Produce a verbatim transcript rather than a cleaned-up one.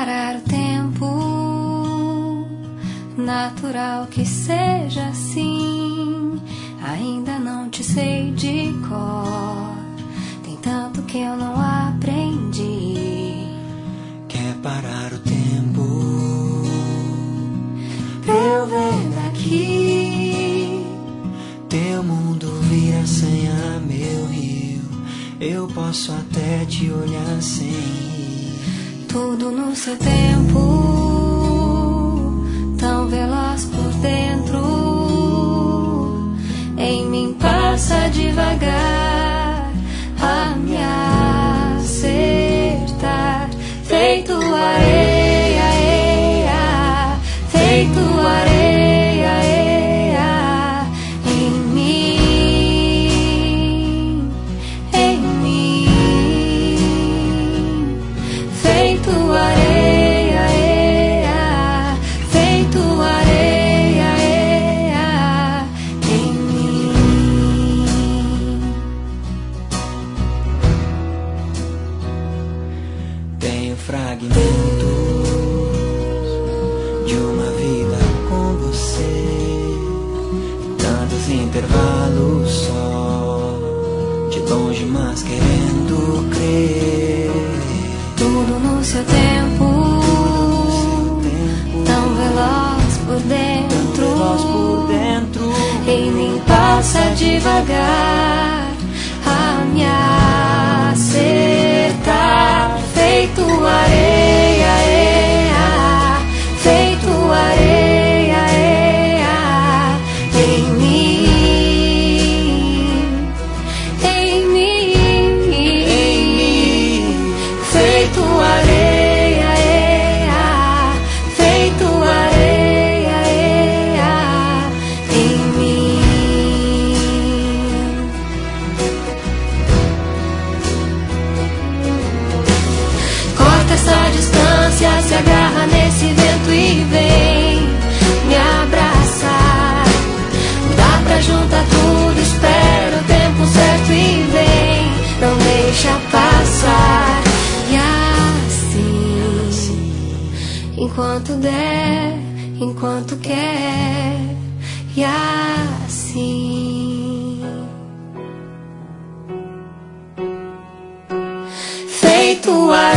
parar o tempo, natural que seja assim. Ainda não te sei de cor, tem tanto que eu não aprendi. Quer parar o tempo pra eu ver daqui? Teu mundo vira senha, meu rio. Eu posso até te olhar sem rir. Tudo no seu tempo, tão veloz por dentro. Em mim passa devagar a me acertar. Feito areia, areia, feito areia, areia, em mim, em mim. Feito areia, areia, feito areia, areia, em mim. Tenho fragmentos de uma vida com você, tantos intervalos só, de longe mas querendo crer. Tudo no seu tempo, tão veloz por dentro, Tão veloz por dentro. em mim passa devagar a me acertar. Feito areia, areia, feito areia, areia, em mim, em mim, em mim. Feito areia, areia, feito areia, areia, em mim. Corta essa distância, se agarra nesse vento e vem me abraçar. Dá pra juntar tudo, espera o tempo certo e vem, não deixa passar. E assim, enquanto der, enquanto quer, e assim. Feito a